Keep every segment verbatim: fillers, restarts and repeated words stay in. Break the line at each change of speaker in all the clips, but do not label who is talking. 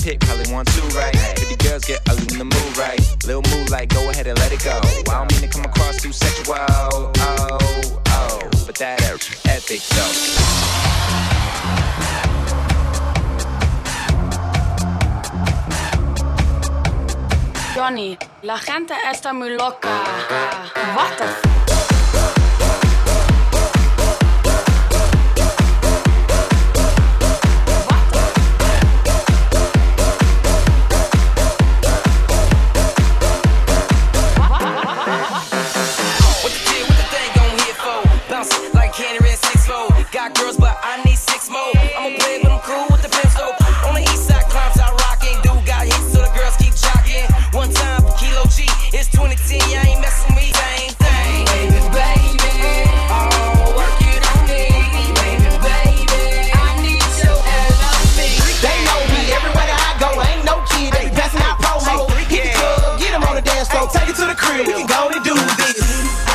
pick, probably want two, right? fifty girls get ugly in the mood, right? Little move like go ahead and let it go. I don't mean to come across too sexual, oh, oh, but that epic though.
Johnny, la gente está muy loca. What the f***?
Girls, but I need six more. I'ma play with them cool with the pencil. On the east side, clowns out rocking. Dude got hits, so the girls keep jocking. One time for Kilo G, it's twenty ten, you ain't messing with me. Same thing. Baby, baby, oh, work it on me. Baby, baby, I need your L O V.
They know me everywhere that I go. Ain't no kid, they passing out promo. Get the club, get them on the dance floor, take it to the crib. We can go and do this.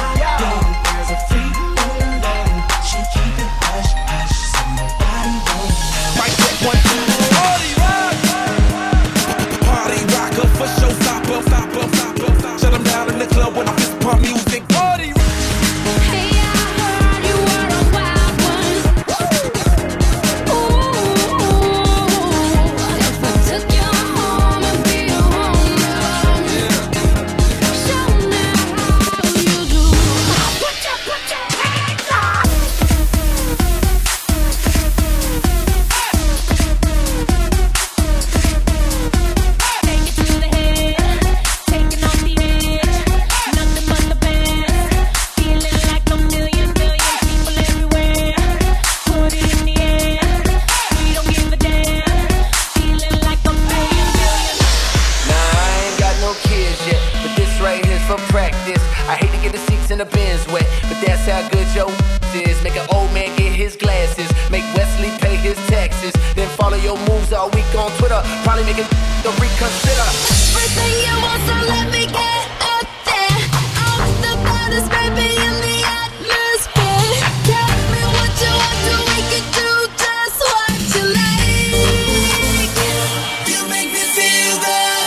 Probably making the reconsider.
Everything you want, so let me get up there. I'm the baddest baby in the atmosphere. Tell me what you want to we can do just what you like. You make me feel good.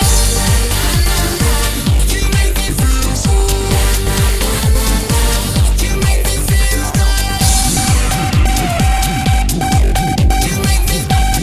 You make me feel good. You make me feel good. You make me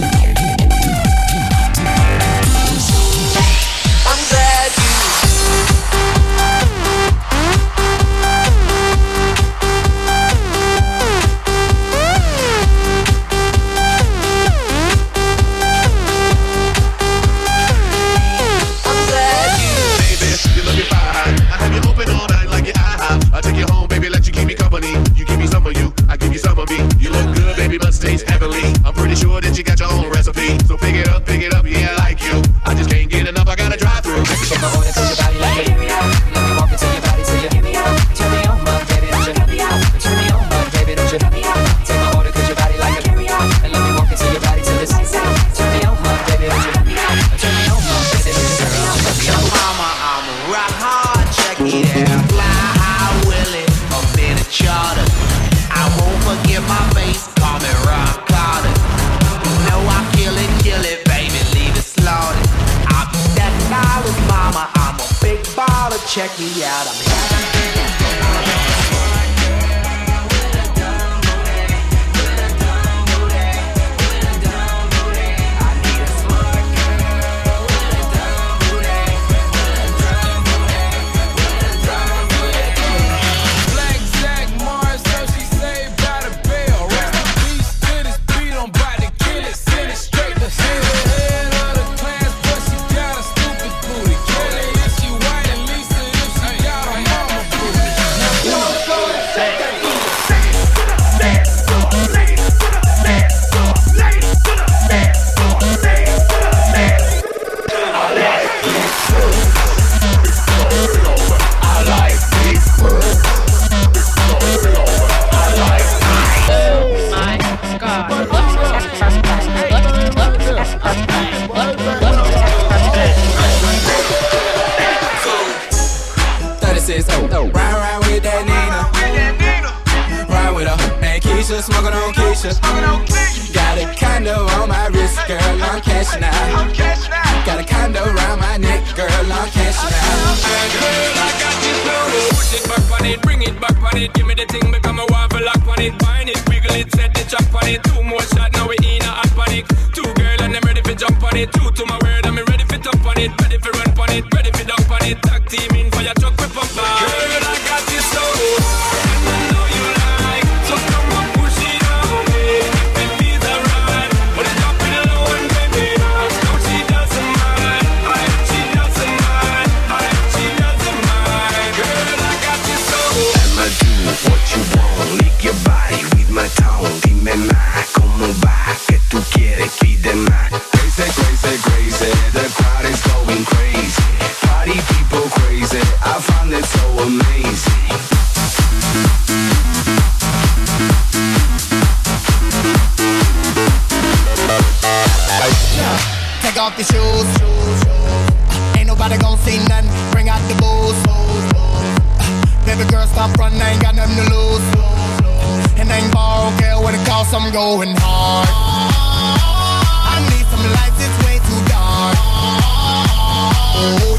I'm pretty sure that you got your own recipe. So pick it up, pick it up, yeah, I like you. I just can't get enough, I gotta drive through.
Take my order, cause your body like it. Let me walk into your body till you hit me out. Turn me on, my baby, don't you? Turn me on, my baby, don't you? Take my order, cause your body like it. And let me walk into your body till it's turn me on, my baby, don't you? Turn me on, my baby, don't you?
Yo, mama, I'm a rock hard, check it out. Fly high, Willie, up in a charter. I won't forget my face, call me Rock Carter. You know I kill it, kill it, baby, leave it slaughtered. I'll be that dollars, mama, I'm a big baller, check me out, I'm here.
thirty-six, oh, oh. Ride, ride with that Nina. Ride with her and keep Keisha, smoking on Keisha. Got a condo on my wrist, girl, I'm cashing out. Got a condo around my neck, girl, I'm cashing out.
Girl, I got this flow. Push it back on it, bring it back on it. Give me the thing, become a waffle lock on it. Bind it, wiggle it, set the chop on it. Two more shots, now we in a hot panic. Two girl and I'm ready for jump on it. Two to my word, I'm ready for jump on it. Ready for run on it, ready for dunk on it. Tag team in for your truck, we pump on. Girl, I got this flow. And I know you like, so come on, push it on me. If it feels alright, put it up in the low and baby. No, she doesn't mind. I, she doesn't mind. I, she doesn't mind. Girl, I got this flow.
I'ma do what you want, lick your body with my tongue. Dime más, ¿cómo va? ¿Qué tú quieres? Pide más. Crazy, crazy, crazy, the crowd is going crazy. Party people crazy, I find it so amazing.
Take off your shoes. Ain't nobody gon' see nothing. Bring out the booze. Baby girl, stop running. I ain't got nothing to lose. And I ain't borrow, care what it costs. I'm going hard. I need some lights. It's way too dark. Oh.